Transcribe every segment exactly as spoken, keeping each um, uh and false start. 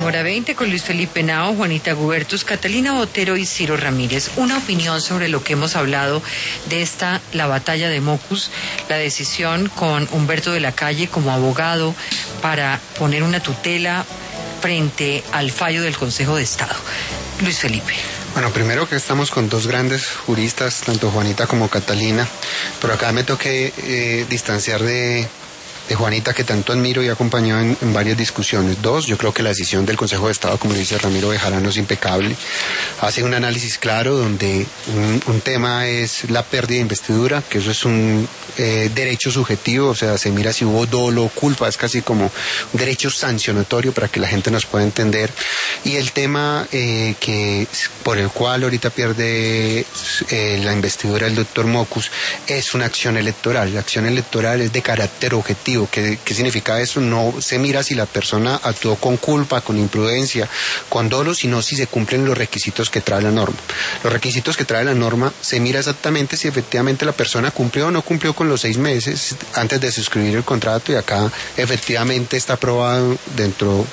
Hora veinte con Luis Felipe Nao, Juanita Gubertus, Catalina Botero y Ciro Ramírez. Una opinión sobre lo que hemos hablado de esta, la batalla de Mocus, la decisión con Humberto de la Calle como abogado para poner una tutela frente al fallo del Consejo de Estado. Luis Felipe. Bueno, primero que estamos con dos grandes juristas, tanto Juanita como Catalina, pero acá me toqué eh, distanciar de... de Juanita, que tanto admiro y ha acompañado en, en varias discusiones. Dos, yo creo que la decisión del Consejo de Estado, como dice Ramiro Bejarano, es impecable. Hace un análisis claro donde un, un tema es la pérdida de investidura, que eso es un eh, derecho subjetivo, o sea, se mira si hubo dolo o culpa, es casi como un derecho sancionatorio para que la gente nos pueda entender. Y el tema eh, que por el cual ahorita pierde eh, la investidura del doctor Mocus es una acción electoral. La acción electoral es de carácter objetivo. ¿Qué, ¿Qué significa eso? No se mira si la persona actuó con culpa, con imprudencia, con dolo, sino si se cumplen los requisitos que trae la norma. Los requisitos que trae la norma se mira exactamente si efectivamente la persona cumplió o no cumplió con los seis meses antes de suscribir el contrato, y acá efectivamente está aprobado dentro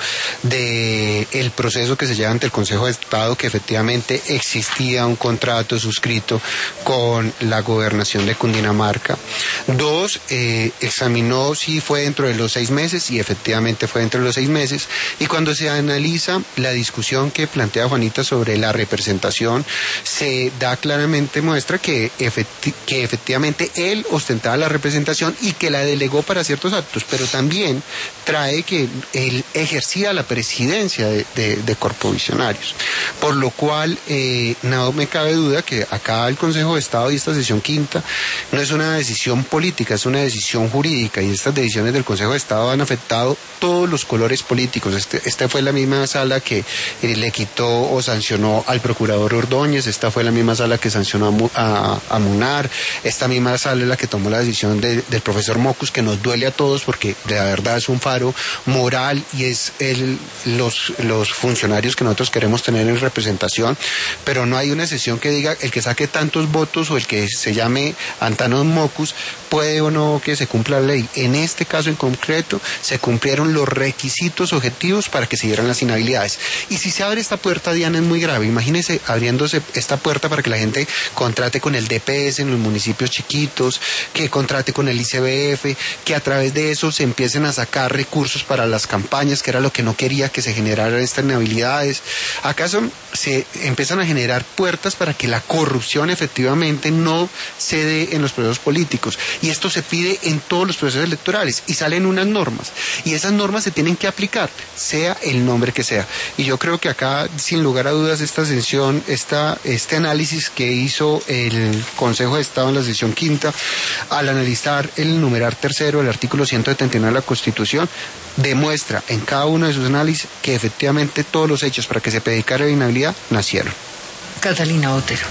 del proceso que se lleva ante el Consejo de Estado que efectivamente existía un contrato suscrito con la gobernación de Cundinamarca. Dos, eh, examinó si fue dentro de los seis meses y efectivamente fue dentro de los seis meses. Y cuando se analiza la discusión que plantea Juanita sobre la representación, se da claramente muestra que, efecti que efectivamente él ostentaba la representación y que la delegó para ciertos actos, pero también trae que él ejercía la presidencia de, de, de corpovisionarios, por lo cual eh, no me cabe duda que acá el Consejo de Estado y esta sesión quinta no es una decisión política, es una decisión jurídica, y estas decisiones del Consejo de Estado han afectado todos los colores políticos. Este, esta fue la misma sala que eh, le quitó o sancionó al procurador Ordóñez, esta fue la misma sala que sancionó a, a, a Munar, esta misma sala es la que tomó la decisión de, del profesor Mocus, que nos duele a todos porque de la verdad es un faro moral y es el, los, los funcionarios que nosotros queremos tener en representación, pero no hay una sesión que diga el que saque tantos votos o el que se llame Antanos Mocus puede o no que se cumpla la ley. En este caso en concreto se cumplieron los requisitos objetivos para que se dieran las inhabilidades. Y si se abre esta puerta, Diana, es muy grave. Imagínese abriéndose esta puerta para que la gente contrate con el D P S en los municipios chiquitos, que contrate con el I C B F, que a través de eso se empiecen a sacar recursos para las campañas, que era lo que no quería que se generaran estas inhabilidades. ¿Acaso se empiezan a generar puertas para que la corrupción efectivamente no se dé en los procesos políticos? Y esto se pide en todos los procesos electorales y salen unas normas, y esas normas se tienen que aplicar, sea el nombre que sea. Y yo creo que acá, sin lugar a dudas, esta sesión, esta, este análisis que hizo el Consejo de Estado en la sesión quinta, al analizar el numeral tercero del artículo ciento setenta y nueve de la Constitución, demuestra en cada uno de sus análisis que efectivamente todos los hechos para que se predicara la inhabilidad nacieron. Catalina Botero.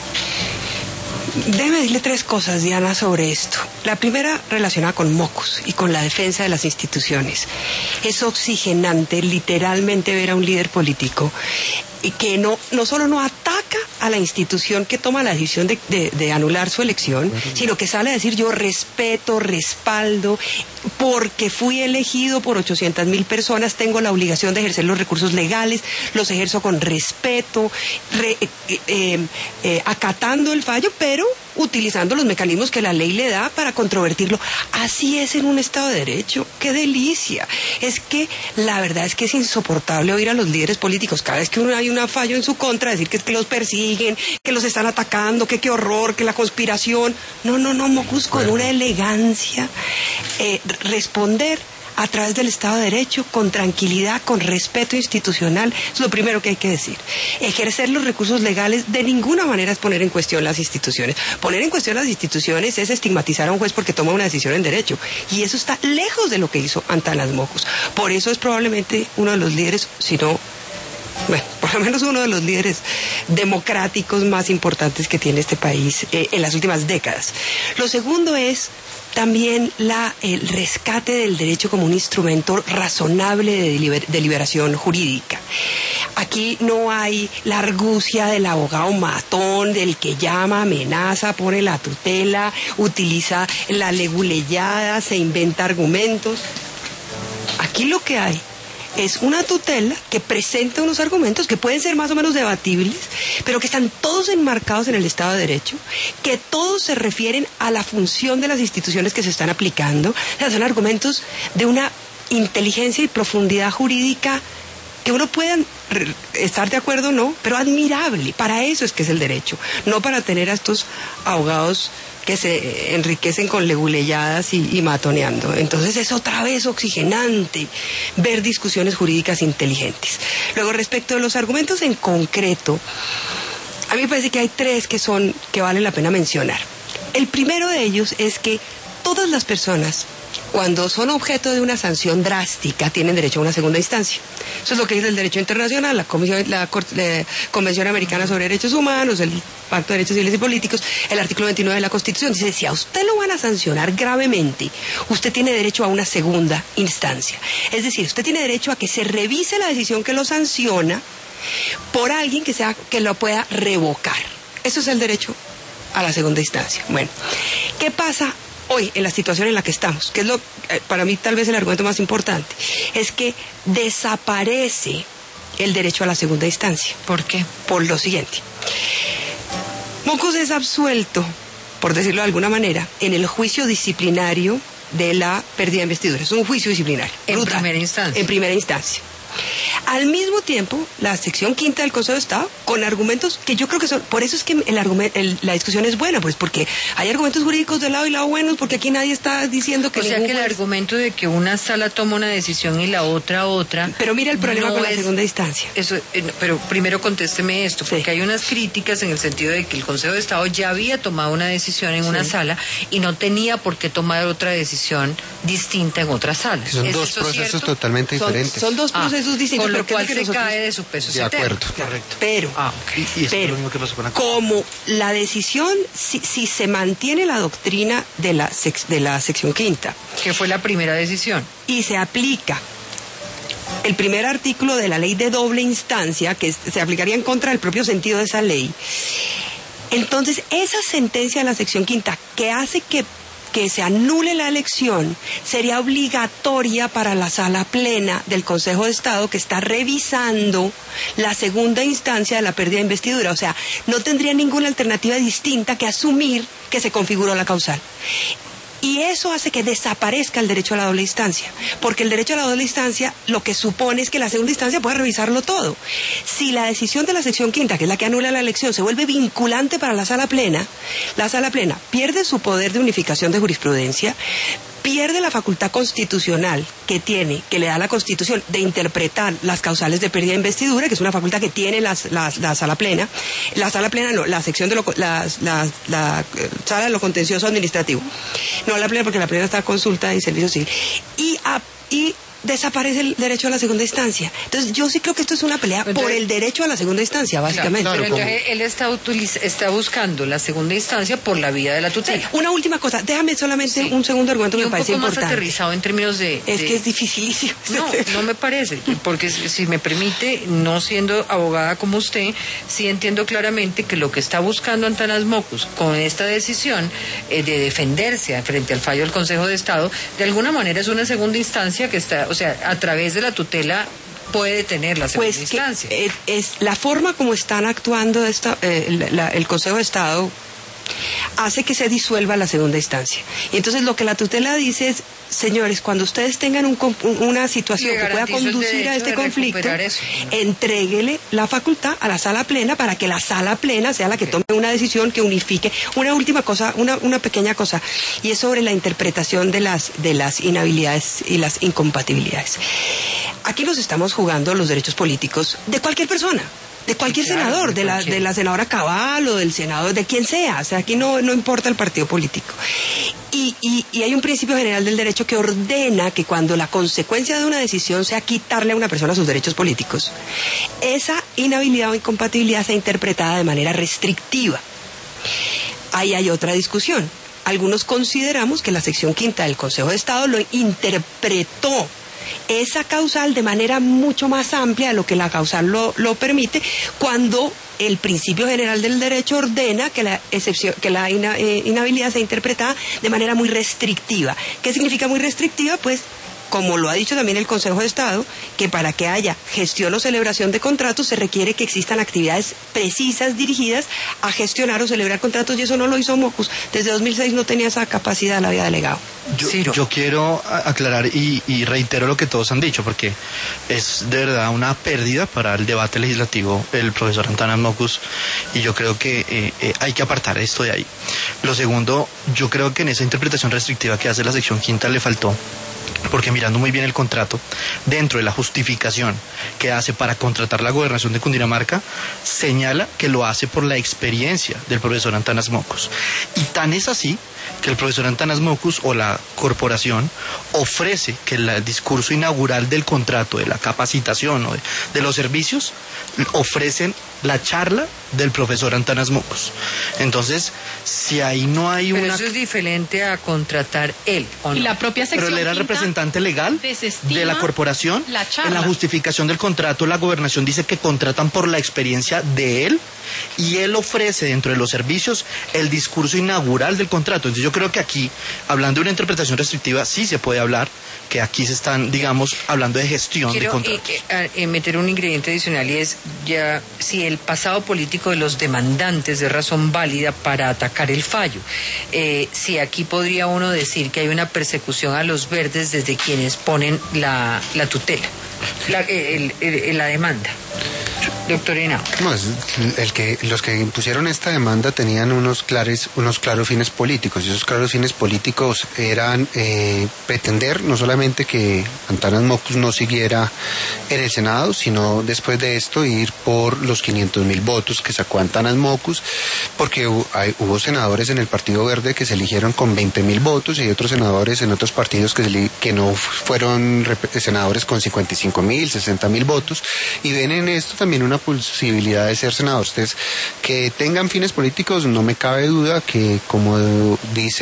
Déjeme decirle tres cosas, Diana, sobre esto. La primera, relacionada con Mocus y con la defensa de las instituciones. Es oxigenante literalmente ver a un líder político que no, no solo no ataca a la institución que toma la decisión de, de, de anular su elección, sino que sale a decir yo respeto, respaldo, porque fui elegido por ochocientas mil personas, tengo la obligación de ejercer los recursos legales, los ejerzo con respeto, re, eh, eh, eh, acatando el fallo, pero utilizando los mecanismos que la ley le da para controvertirlo. Así es en un Estado de Derecho. ¡Qué delicia! Es que la verdad es que es insoportable oír a los líderes políticos cada vez que uno hay un fallo en su contra, decir que es que los persiguen, que los están atacando, que qué horror, que la conspiración. No, no, no, Mocus, con una elegancia, eh, responder a través del Estado de Derecho, con tranquilidad, con respeto institucional, es lo primero que hay que decir. Ejercer los recursos legales de ninguna manera es poner en cuestión las instituciones. Poner en cuestión las instituciones es estigmatizar a un juez porque toma una decisión en derecho, y eso está lejos de lo que hizo Antanas Mocus. Por eso es probablemente uno de los líderes, si no, bueno, por lo menos uno de los líderes democráticos más importantes que tiene este país eh, en las últimas décadas. Lo segundo es también la, el rescate del derecho como un instrumento razonable de, liber, de liberación jurídica. Aquí no hay la argucia del abogado matón, del que llama, amenaza, pone la tutela, utiliza la leguleyada, se inventa argumentos. Aquí lo que hay es una tutela que presenta unos argumentos que pueden ser más o menos debatibles, pero que están todos enmarcados en el Estado de Derecho, que todos se refieren a la función de las instituciones que se están aplicando. O sea, son argumentos de una inteligencia y profundidad jurídica que uno pueda estar de acuerdo o no, pero admirable. Para eso es que es el derecho, no para tener a estos abogados que se enriquecen con leguleyadas y, y matoneando. Entonces es otra vez oxigenante ver discusiones jurídicas inteligentes. Luego, respecto de los argumentos en concreto, a mí me parece que hay tres que son, que vale la pena mencionar. El primero de ellos es que todas las personas, cuando son objeto de una sanción drástica, tienen derecho a una segunda instancia. Eso es lo que dice el derecho internacional, la, Comisión, la, la Convención Americana sobre Derechos Humanos, el Pacto de Derechos Civiles y Políticos, el artículo veintinueve de la Constitución. Dice, si a usted lo van a sancionar gravemente, usted tiene derecho a una segunda instancia. Es decir, usted tiene derecho a que se revise la decisión que lo sanciona por alguien que, sea, que lo pueda revocar. Eso es el derecho a la segunda instancia. Bueno, ¿qué pasa hoy en la situación en la que estamos? Que es lo, eh, para mí tal vez el argumento más importante, es que desaparece el derecho a la segunda instancia. ¿Por qué? Por lo siguiente. Mockus es absuelto, por decirlo de alguna manera, en el juicio disciplinario de la pérdida de investidura. Es un juicio disciplinario. En brutal, primera instancia. En primera instancia. Al mismo tiempo, la sección quinta del Consejo de Estado, con argumentos que yo creo que son, por eso es que el argumento, el, la discusión es buena, pues porque hay argumentos jurídicos de lado y lado buenos, porque aquí nadie está diciendo que... O sea que el juez... argumento de que una sala toma una decisión y la otra otra... Pero mira el problema no con es... la segunda instancia. Eso, eh, pero primero contésteme esto, porque Sí. hay unas críticas en el sentido de que el Consejo de Estado ya había tomado una decisión en Sí. una sala y no tenía por qué tomar otra decisión distinta en otra sala. Son ¿Es dos eso procesos cierto? totalmente Son, diferentes. son dos Ah, procesos distintos, con lo pero ¿qué es cual que se nosotros- cae de su peso. De acuerdo. Correcto. Pero, Ah, Y, y esto Pero, es lo mismo que pasó con la... como la decisión, si, si se mantiene la doctrina de la, sec, de la sección quinta que fue la primera decisión. y se aplica el primer artículo de la ley de doble instancia, que es, se aplicaría en contra del propio sentido de esa ley, entonces esa sentencia de la sección quinta que hace que que se anule la elección sería obligatoria para la sala plena del Consejo de Estado, que está revisando la segunda instancia de la pérdida de investidura. O sea, no tendría ninguna alternativa distinta que asumir que se configuró la causal. Y eso hace que desaparezca el derecho a la doble instancia, porque el derecho a la doble instancia lo que supone es que la segunda instancia pueda revisarlo todo. Si la decisión de la sección quinta, que es la que anula la elección, se vuelve vinculante para la sala plena, la sala plena pierde su poder de unificación de jurisprudencia, pierde la facultad constitucional que tiene, que le da la Constitución, de interpretar las causales de pérdida de investidura, que es una facultad que tiene la, la, la sala plena, la sala plena no, la sección de lo, la, la, la sala de lo contencioso administrativo, no la plena porque la plena está a consulta y servicio civil, y, a, y desaparece el derecho a la segunda instancia. Entonces yo sí creo que esto es una pelea Entonces, por el derecho a la segunda instancia, básicamente. Claro, pero Claro, entonces él está, utiliz- está buscando la segunda instancia por la vía de la tutela. Una última cosa, déjame solamente Sí. un segundo argumento Y que me un parece poco más importante. aterrizado en términos de... Es de- que es dificilísimo. No, no me parece, porque si si me permite, no siendo abogada como usted, sí entiendo claramente que lo que está buscando Antanas Mockus con esta decisión eh, de defenderse frente al fallo del Consejo de Estado, de alguna manera es una segunda instancia que está, o sea, a través de la tutela puede tener la segunda Pues que instancia. eh, es la forma como están actuando esta, eh, la- la- el Consejo de Estado hace que se disuelva la segunda instancia. Y entonces lo que la tutela dice es, señores, cuando ustedes tengan un, con- una situación Le que pueda garantizo el conducir a derecho este de conflicto, recuperar eso. entréguele la facultad a la sala plena para que la sala plena sea la que tome una decisión que unifique. Una última cosa, una, una pequeña cosa, y es sobre la interpretación de las, de las inhabilidades y las incompatibilidades. Aquí nos estamos jugando los derechos políticos de cualquier persona. De cualquier Sí, claro, senador, de de la, cualquier. de la senadora Cabal o del senador, de quien sea. O sea, aquí no, no importa el partido político. Y, y, y hay un principio general del derecho que ordena que cuando la consecuencia de una decisión sea quitarle a una persona sus derechos políticos, esa inhabilidad o incompatibilidad sea interpretada de manera restrictiva. Ahí hay otra discusión. Algunos consideramos que la sección quinta del Consejo de Estado lo interpretó esa causal de manera mucho más amplia de lo que la causal lo, lo permite, cuando el principio general del derecho ordena que la excepción, que la ina, eh, inhabilidad sea interpretada de manera muy restrictiva. ¿Qué significa muy restrictiva? Pues como lo ha dicho también el Consejo de Estado, que para que haya gestión o celebración de contratos se requiere que existan actividades precisas dirigidas a gestionar o celebrar contratos, y eso no lo hizo Mocus. Desde dos mil seis no tenía esa capacidad, la había delegado. Yo, yo quiero aclarar y, y reitero lo que todos han dicho, porque es de verdad una pérdida para el debate legislativo el profesor Antanas Mocus, y yo creo que eh, eh, hay que apartar esto de ahí. Lo segundo, yo creo que en esa interpretación restrictiva que hace la sección quinta le faltó, porque mirando muy bien el contrato, dentro de la justificación que hace para contratar la gobernación de Cundinamarca, señala que lo hace por la experiencia del profesor Antanas Mocus. Y tan es así que el profesor Antanas Mocus o la corporación ofrece que el discurso inaugural del contrato, de la capacitación o de, de los servicios, ofrecen la charla del profesor Antanas Mocus. Entonces, si ahí no hay Pero una... eso es diferente a contratar él, ¿o no? Y la propia sección Pero él era el quinta representante legal de la corporación. la charla. En la justificación del contrato, la gobernación dice que contratan por la experiencia de él, y él ofrece dentro de los servicios el discurso inaugural del contrato. Entonces yo creo que aquí, hablando de una interpretación restrictiva, sí se puede hablar que aquí se están, digamos, hablando de gestión Quiero de contratos. eh, eh, meter un ingrediente adicional, y es ya si el pasado político de los demandantes es razón válida para atacar el fallo. Eh, si aquí podría uno decir que hay una persecución a los verdes desde quienes ponen la, la tutela, la, el, el, el, la demanda. Doctor Henao. No, es el que, los que impusieron esta demanda tenían unos claros, unos claros fines políticos, y esos claros fines políticos eran eh, pretender no solamente que Antanas Mocus no siguiera en el Senado, sino después de esto ir por los quinientos mil votos que sacó Antanas Mocus, porque hubo, hay, hubo senadores en el Partido Verde que se eligieron con veinte mil votos, y otros senadores en otros partidos que, se, que no fueron senadores con cincuenta y cinco mil, sesenta mil votos, y ven en esto también una posibilidad de ser senador. Ustedes que tengan fines políticos, no me cabe duda que, como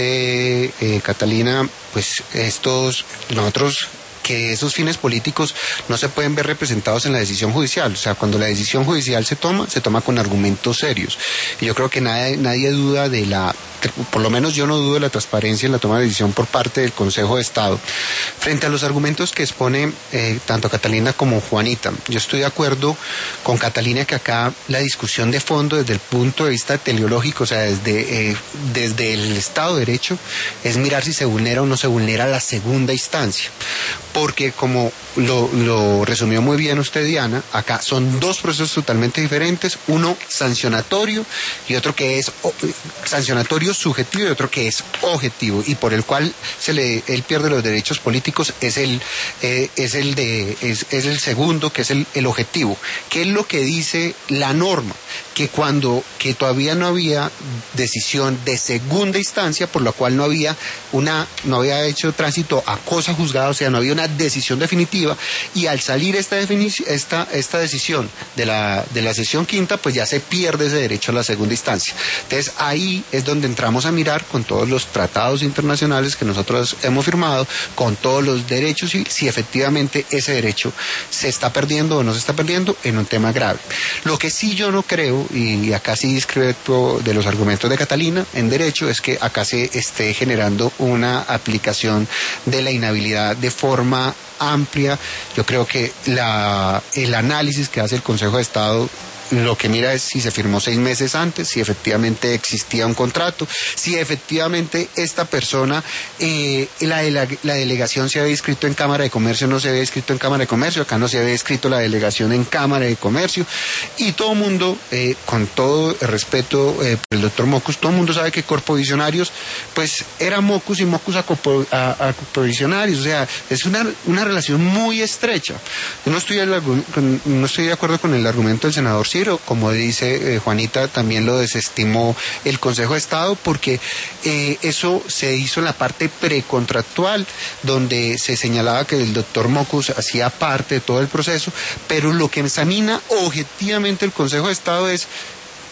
dice eh, Catalina, pues estos, nosotros, que esos fines políticos no se pueden ver representados en la decisión judicial. O sea, cuando la decisión judicial se toma, se toma con argumentos serios. Y yo creo que nadie, nadie duda de la, por lo menos yo no dudo de la transparencia en la toma de decisión por parte del Consejo de Estado. Frente a los argumentos que expone eh, tanto Catalina como Juanita, yo estoy de acuerdo con Catalina que acá la discusión de fondo desde el punto de vista teleológico, o sea, desde, eh, desde el Estado de Derecho, es mirar si se vulnera o no se vulnera la segunda instancia. Porque como lo, lo resumió muy bien usted, Diana, acá son dos procesos totalmente diferentes, uno sancionatorio y otro que es o, sancionatorio subjetivo y otro que es objetivo, y por el cual se le él pierde los derechos políticos es el eh, es el de es, es el segundo, que es el, el objetivo. ¿Qué es lo que dice la norma? Que cuando que todavía no había decisión de segunda instancia, por la cual no había una no había hecho tránsito a cosa juzgada, o sea, no había una decisión definitiva, y al salir esta esta esta decisión de la de la sesión quinta, pues ya se pierde ese derecho a la segunda instancia. Entonces ahí es donde entramos a mirar con todos los tratados internacionales que nosotros hemos firmado, con todos los derechos, y si efectivamente ese derecho se está perdiendo o no se está perdiendo en un tema grave. Lo que sí yo no creo, y acá sí discrepo de los argumentos de Catalina en derecho, es que acá se esté generando una aplicación de la inhabilidad de forma amplia. Yo creo que la, el análisis que hace el Consejo de Estado lo que mira es si se firmó seis meses antes, si efectivamente existía un contrato, si efectivamente esta persona, eh, la, la, la delegación se había inscrito en Cámara de Comercio, no se había inscrito en Cámara de Comercio, acá no se había inscrito la delegación en Cámara de Comercio, y todo el mundo, eh, con todo el respeto eh, por el doctor Mocus, todo el mundo sabe que corpovisionarios, pues era Mocus y Mocus a, corpo, a, a corpovisionarios, o sea, es una, una relación muy estrecha. Yo no estoy, el, no estoy de acuerdo con el argumento del senador Ciro, como dice eh, Juanita, también lo desestimó el Consejo de Estado, porque eh, eso se hizo en la parte precontractual, donde se señalaba que el doctor Mocus hacía parte de todo el proceso, pero lo que examina objetivamente el Consejo de Estado es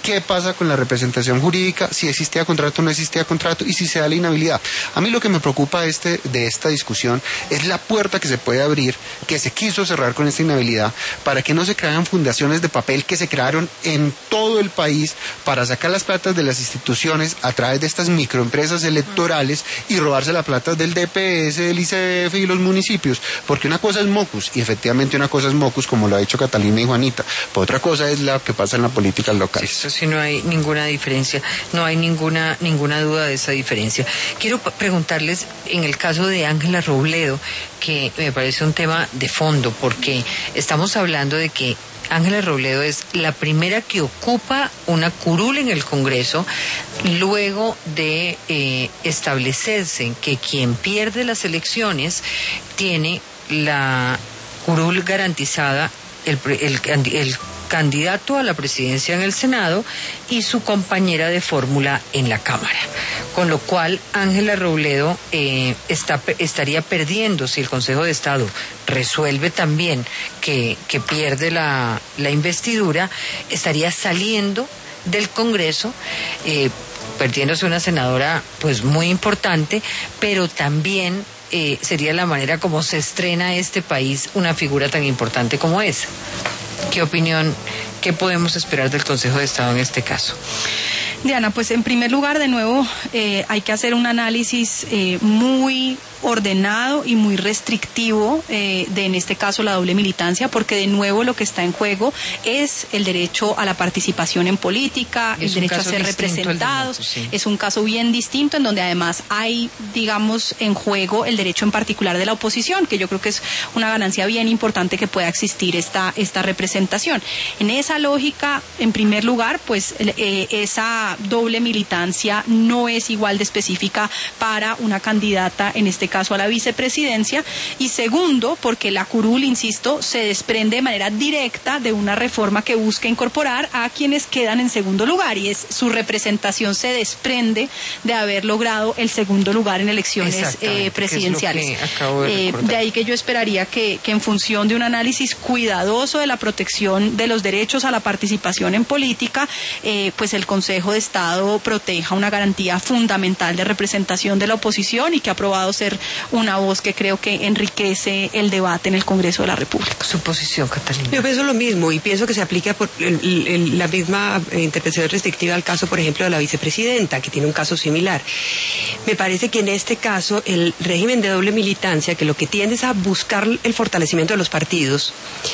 qué pasa con la representación jurídica, si existía contrato o no existía contrato y si se da la inhabilidad. A mí lo que me preocupa este, de esta discusión es la puerta que se puede abrir, que se quiso cerrar con esta inhabilidad, para que no se crearan fundaciones de papel que se crearon en todo el país para sacar las platas de las instituciones a través de estas microempresas electorales y robarse la plata del D P S, del I C B F y los municipios, porque una cosa es Mocus, y efectivamente una cosa es Mocus, como lo ha dicho Catalina y Juanita, pero otra cosa es la que pasa en la política local. Sí, sí, no hay ninguna diferencia, no hay ninguna ninguna duda de esa diferencia. Quiero preguntarles, en el caso de Ángela Robledo, que me parece un tema de fondo, porque estamos hablando de que Ángela Robledo es la primera que ocupa una curul en el Congreso luego de eh, establecerse que quien pierde las elecciones tiene la curul garantizada, el, el, el candidato a la presidencia en el Senado y su compañera de fórmula en la Cámara. Con lo cual, Ángela Robledo eh, está, estaría perdiendo, si el Consejo de Estado resuelve también que, que pierde la, la investidura, estaría saliendo del Congreso, eh, perdiéndose una senadora pues muy importante, pero también eh, sería la manera como se estrena este país una figura tan importante como esa. ¿Qué opinión, qué podemos esperar del Consejo de Estado en este caso? Diana, pues en primer lugar, de nuevo, eh, hay que hacer un análisis eh, muy ordenado y muy restrictivo eh, de, en este caso, la doble militancia, porque de nuevo lo que está en juego es el derecho a la participación en política, el derecho a ser representados. Sí. Es un caso bien distinto en donde además hay, digamos, en juego el derecho en particular de la oposición, que yo creo que es una ganancia bien importante que pueda existir esta, esta representación. En esa lógica, en primer lugar, pues eh, esa doble militancia no es igual de específica para una candidata, en este caso a la vicepresidencia, y segundo, porque la curul, insisto, se desprende de manera directa de una reforma que busca incorporar a quienes quedan en segundo lugar, y es su representación se desprende de haber logrado el segundo lugar en elecciones eh, presidenciales. De, eh, de ahí que yo esperaría que, que en función de un análisis cuidadoso de la protección de los derechos a la participación en política, eh, pues el Consejo de Estado proteja una garantía fundamental de representación de la oposición y que ha probado ser una voz que creo que enriquece el debate en el Congreso de la República. Su posición, Catalina. Yo pienso lo mismo y pienso que se aplica por el, el, la misma interpretación restrictiva al caso, por ejemplo, de la vicepresidenta, que tiene un caso similar. Me parece que en este caso el régimen de doble militancia, que lo que tiende es a buscar el fortalecimiento de los partidos,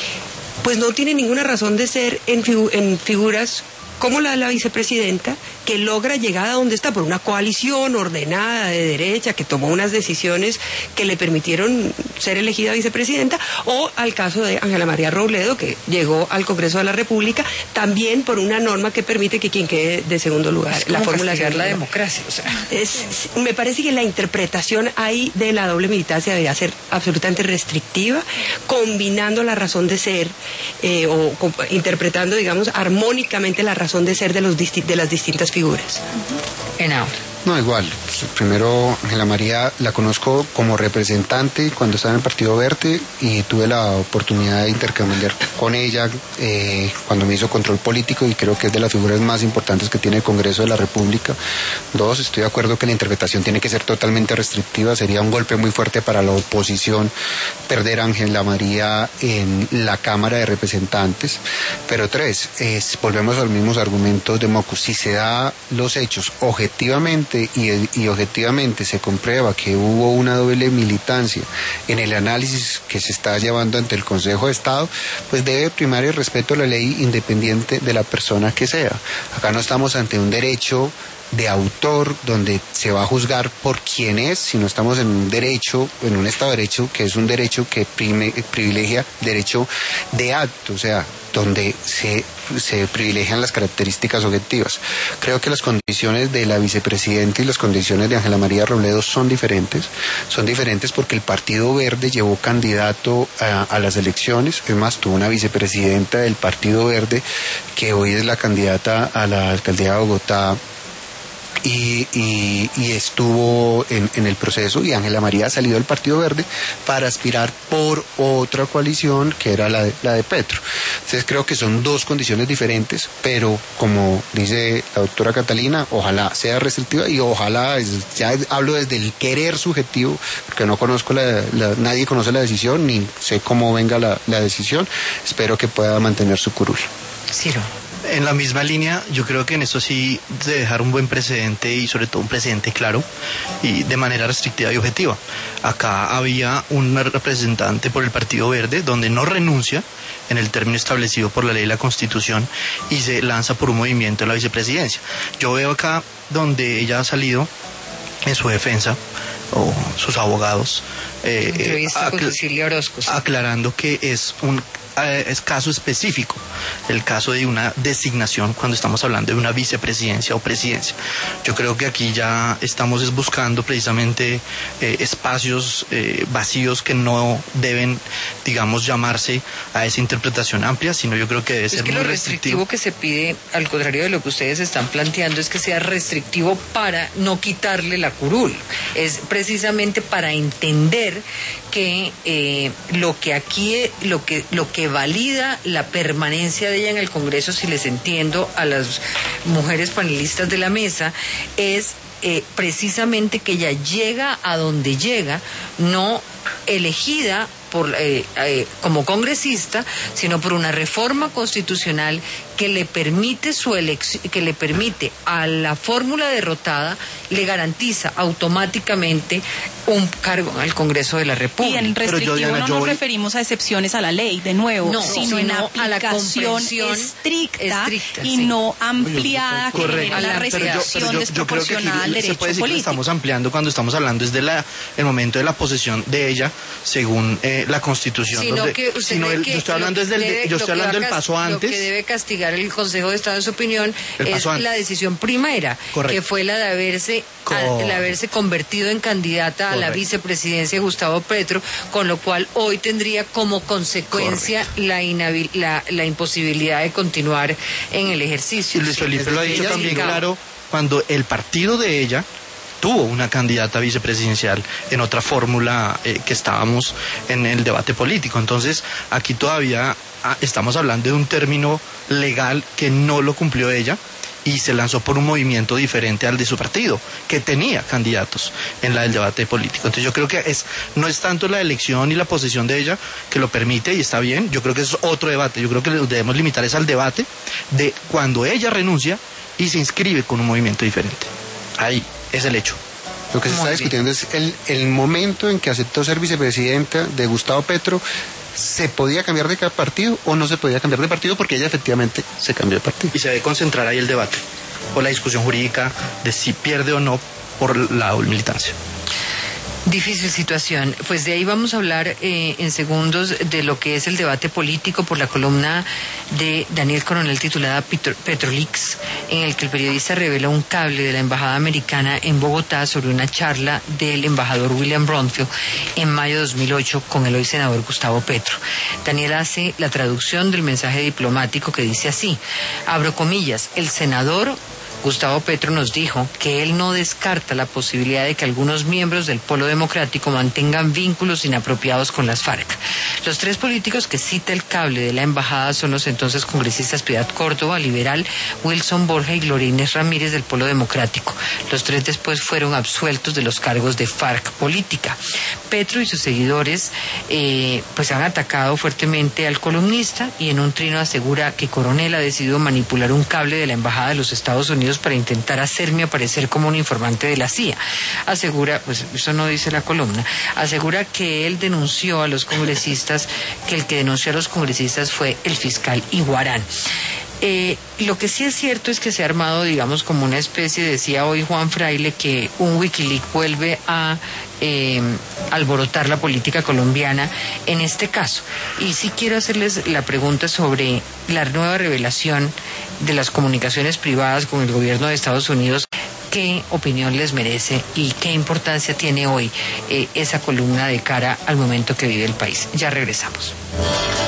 pues no tiene ninguna razón de ser en, figu- en figuras como la de la vicepresidenta, que logra llegar a donde está por una coalición ordenada de derecha que tomó unas decisiones que le permitieron ser elegida vicepresidenta, o al caso de Ángela María Robledo, que llegó al Congreso de la República también por una norma que permite que quien quede de segundo lugar, es como la fórmula de la democracia. O sea. es, me parece que la interpretación ahí de la doble militancia debería ser absolutamente restrictiva, combinando la razón de ser eh, o co- interpretando, digamos, armónicamente la razón de ser de, los disti- de las distintas figuras. Henao. No, igual. Primero, Ángela María la conozco como representante cuando estaba en el Partido Verde y tuve la oportunidad de intercambiar con ella eh, cuando me hizo control político, y creo que es de las figuras más importantes que tiene el Congreso de la República. Dos, estoy de acuerdo que la interpretación tiene que ser totalmente restrictiva. Sería un golpe muy fuerte para la oposición perder a Ángela María en la Cámara de Representantes. Pero tres, es, volvemos a los mismos argumentos de Mocus. Si se da los hechos objetivamente Y, y objetivamente se comprueba que hubo una doble militancia en el análisis que se está llevando ante el Consejo de Estado, pues debe primar el respeto a la ley independiente de la persona que sea. Acá no estamos ante un derecho de autor donde se va a juzgar por quién es, sino estamos en un derecho, en un Estado de Derecho, que es un derecho que prime, privilegia derecho de acto, o sea, donde se, se privilegian las características objetivas. Creo que las condiciones de la vicepresidenta y las condiciones de Ángela María Robledo son diferentes. Son diferentes porque el Partido Verde llevó candidato a, a las elecciones. Es más, tuvo una vicepresidenta del Partido Verde que hoy es la candidata a la alcaldía de Bogotá, y, y, y estuvo en, en el proceso, y Ángela María ha salido del Partido Verde para aspirar por otra coalición que era la de, la de Petro. Entonces creo que son dos condiciones diferentes, pero como dice la doctora Catalina, ojalá sea restrictiva y ojalá, ya hablo desde el querer subjetivo, porque no conozco la, la nadie conoce la decisión, ni sé cómo venga la, la decisión, espero que pueda mantener su curul. Ciro. En la misma línea, yo creo que en eso sí de dejar un buen precedente y sobre todo un precedente claro y de manera restrictiva y objetiva. Acá había un representante por el Partido Verde donde no renuncia en el término establecido por la ley y la Constitución y se lanza por un movimiento de la vicepresidencia. Yo veo acá donde ella ha salido en su defensa, o sus abogados, eh, acl- aclarando que es un es caso específico, el caso de una designación cuando estamos hablando de una vicepresidencia o presidencia. Yo creo que aquí ya estamos buscando precisamente eh, espacios eh, vacíos que no deben, digamos, llamarse a esa interpretación amplia, sino yo creo que debe es ser que muy lo restrictivo. restrictivo que se pide, al contrario de lo que ustedes están planteando, es que sea restrictivo para no quitarle la curul. Es precisamente para entender que eh, lo que aquí, lo que, lo que valida la permanencia de ella en el Congreso, si les entiendo a las mujeres panelistas de la mesa, es eh, precisamente que ella llega a donde llega, no elegida por, eh, eh, como congresista, sino por una reforma constitucional que le permite su elección, que le permite a la fórmula derrotada, le garantiza automáticamente un cargo en el Congreso de la República. Y en restrictivo Diana, no yo nos voy... referimos a excepciones a la ley, de nuevo, no, sino, sino en aplicación estricta, estricta y sí. no ampliada, que genera la restricción yo, yo, desproporcionada al derecho se puede decir político. Que estamos ampliando cuando estamos hablando es de la el momento de la posesión de ella, según eh, la Constitución. Sino donde, que usted sino el, que yo estoy hablando es del, debe, yo estoy hablando del paso antes. Lo que debe castigar el Consejo de Estado, en su opinión, es antes. la decisión primera, Correcto. que fue la de haberse, a, de haberse convertido en candidata Correcto. a la vicepresidencia de Gustavo Petro, con lo cual hoy tendría como consecuencia la, inabil, la, la imposibilidad de continuar en el ejercicio. Y Luis Felipe sí, lo ha dicho también claro, cuando el partido de ella tuvo una candidata vicepresidencial en otra fórmula eh, que estábamos en el debate político. Entonces, aquí todavía ah, estamos hablando de un término legal que no lo cumplió ella y se lanzó por un movimiento diferente al de su partido, que tenía candidatos en la del debate político. Entonces yo creo que es no es tanto la elección y la posesión de ella que lo permite y está bien, yo creo que es otro debate, yo creo que lo debemos limitar es al debate de cuando ella renuncia y se inscribe con un movimiento diferente. Ahí es el hecho. Lo que se está discutiendo es el, el momento en que aceptó ser vicepresidenta de Gustavo Petro. ¿Se podía cambiar de partido o no se podía cambiar de partido? Porque ella efectivamente se cambió de partido. Y se debe concentrar ahí el debate o la discusión jurídica de si pierde o no por la militancia. Difícil situación. Pues de ahí vamos a hablar eh, en segundos de lo que es el debate político por la columna de Daniel Coronel titulada Petro, Petrolix, en el que el periodista revela un cable de la Embajada Americana en Bogotá sobre una charla del embajador William Bromfield en mayo de dos mil ocho con el hoy senador Gustavo Petro. Daniel hace la traducción del mensaje diplomático que dice así, abro comillas, el senador Gustavo Petro nos dijo que él no descarta la posibilidad de que algunos miembros del Polo Democrático mantengan vínculos inapropiados con las FARC. Los tres políticos que cita el cable de la embajada son los entonces congresistas Piedad Córdoba, liberal, Wilson Borja y Gloria Inés Ramírez del Polo Democrático. Los tres después fueron absueltos de los cargos de FARC política. Petro y sus seguidores eh, pues han atacado fuertemente al columnista y en un trino asegura que Coronel ha decidido manipular un cable de la embajada de los Estados Unidos para intentar hacerme aparecer como un informante de la C I A. Asegura, pues eso no dice la columna, asegura que él denunció a los congresistas, que el que denunció a los congresistas fue el fiscal Iguarán. Eh, lo que sí es cierto es que se ha armado, digamos, como una especie, decía hoy Juan Fraile, que un Wikileaks vuelve a eh, alborotar la política colombiana en este caso. Y sí quiero hacerles la pregunta sobre la nueva revelación de las comunicaciones privadas con el gobierno de Estados Unidos. ¿Qué opinión les merece y qué importancia tiene hoy eh, esa columna de cara al momento que vive el país? Ya regresamos.